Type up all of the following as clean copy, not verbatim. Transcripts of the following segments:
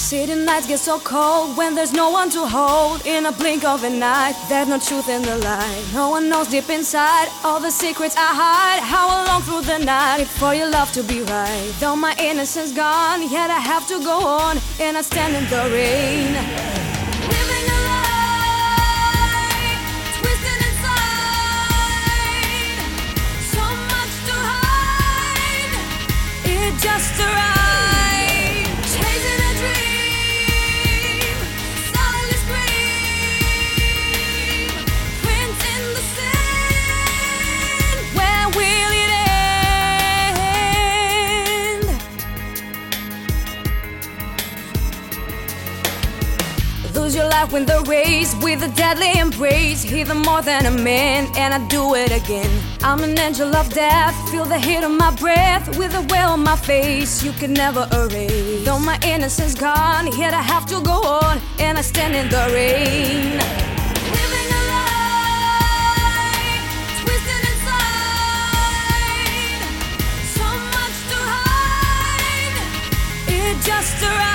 City nights get so cold when there's no one to hold. In a blink of an eye, there's no truth in the light. No one knows deep inside all the secrets I hide. How I long through the night for your love to be right. Though my innocence gone, yet I have to go on, and I stand in the rain. Living a lie, twisted inside. So much to hide, it just arrived. Lose your life, win the race with a deadly embrace. Even more than a man, and I do it again. I'm an angel of death, feel the heat of my breath. With a wail on my face, you can never erase. Though my innocence gone, yet I have to go on, and I stand in the rain. Living a lie, twisted inside. So much to hide, it just arrived.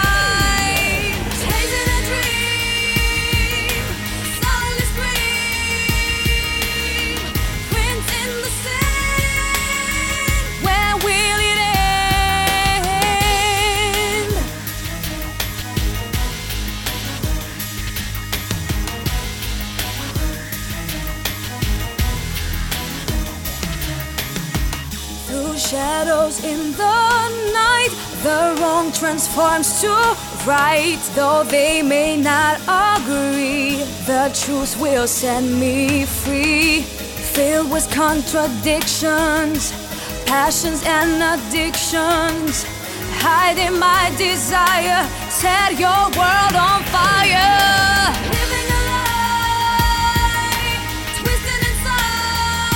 Shadows in the night, the wrong transforms to right. Though they may not agree, the truth will set me free. Filled with contradictions, passions and addictions, hiding my desire, set your world on fire. Living a lie, twisted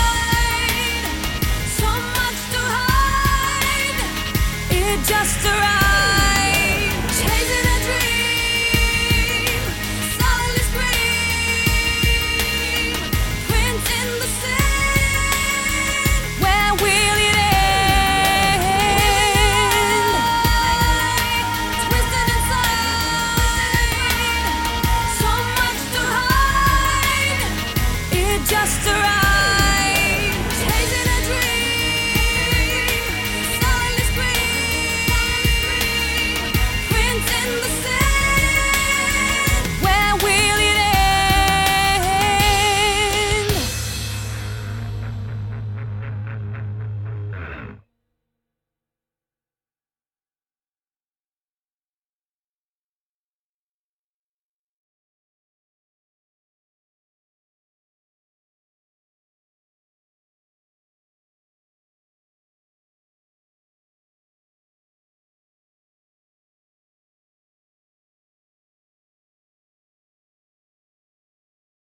inside. So much to hide, it just arrived.